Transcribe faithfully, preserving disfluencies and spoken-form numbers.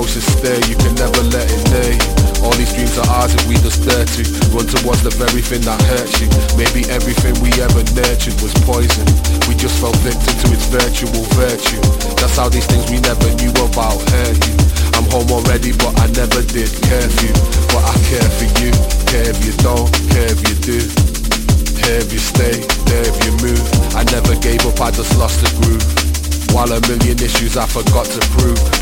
emotions stir, you can never let it near you. All these dreams are ours if we just dare to run towards the very thing that hurts you. Maybe everything we ever nurtured was poison. We just fell victim to its virtual virtue. That's how these things we never knew about hurt you. I'm home already but I never did curfew. But I care for you, care if you don't, care if you do. Here if you stay, there if you move. I never gave up, I just lost the groove. While a million issues I forgot to prove.